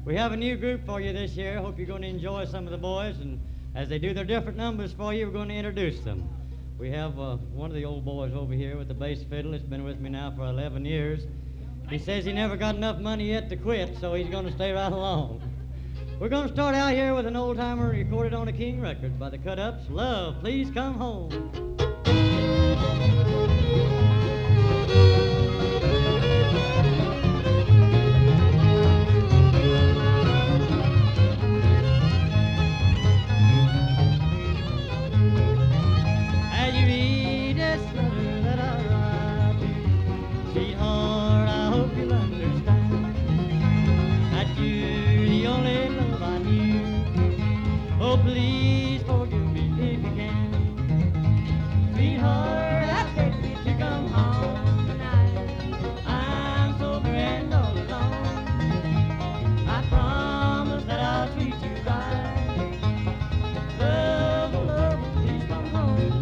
We have a new group for you this year. Hope you're going to enjoy some of the boys, and as they do their different numbers for you, we're going to introduce them. We have one of the old boys over here with the bass fiddle. It's been with me now for 11 years. He says he never got enough money yet to quit, so he's going to stay right along. We're going to start out here with an old-timer recorded on a King record by the Cut-Ups. Love, Please Come Home. Please forgive me if you can. Sweetheart, I beg you to come home tonight. I'm sober and all alone. I promise that I'll treat you right. Love, oh love, please come home.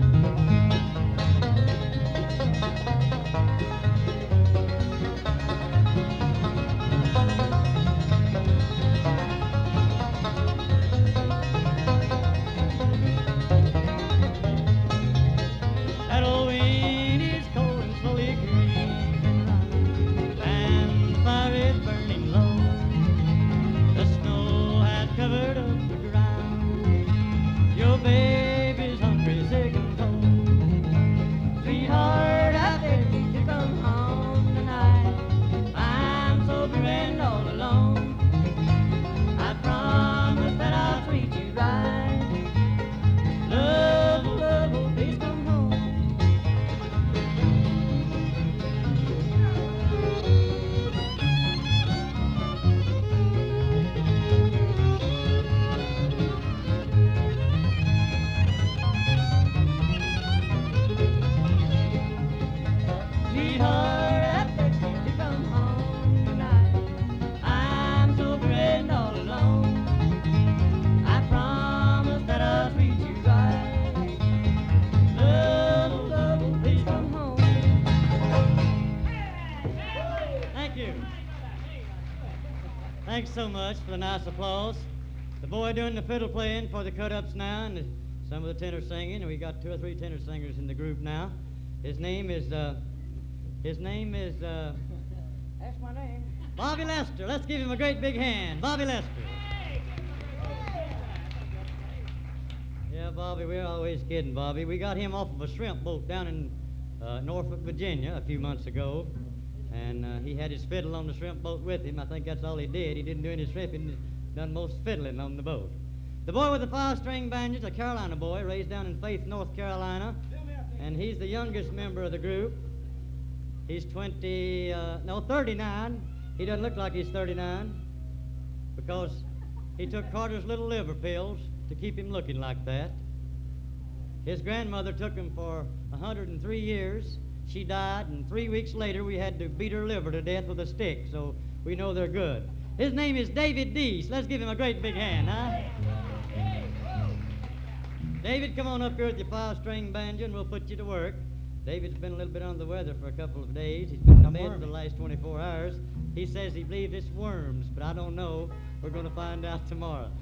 Baby's hungry, sick and cold. Sweetheart, I beg you to come home tonight. I'm sober and all alone. I promise that I'll treat you right. Love, oh love, oh please come home. Sweetheart, I beg you to come home tonight. I'm sober and all alone. I promise that I'll treat you right. Love, oh love, oh please come home. Thank you. Thanks so much for the nice applause. The boy doing the fiddle playing for the Cut-Ups now, and some of the tenor singing, and we got 2 or 3 tenor singers in the group now. His name is that's my name. Bobby Lester. Let's give him a great big hand. Bobby Lester. Yeah, Bobby, we're always kidding, Bobby. We got him off of a shrimp boat down in Norfolk, Virginia a few months ago, and he had his fiddle on the shrimp boat with him. I think that's all he did. He didn't do any shrimping. He done most fiddling on the boat. The boy with the 5-string banjo's a Carolina boy, raised down in Faith, North Carolina, and he's the youngest member of the group. He's 39. He doesn't look like he's 39 because he took Carter's little liver pills to keep him looking like that. His grandmother took him for 103 years. She died, and 3 weeks later we had to beat her liver to death with a stick, so we know they're good. His name is David Deese. Let's give him a great big hand, huh? David, come on up here with your 5-string banjo, and we'll put you to work. David's been a little bit under the weather for a couple of days. He's been in bed for the last 24 hours. He says he believes it's worms, but I don't know. We're going to find out tomorrow.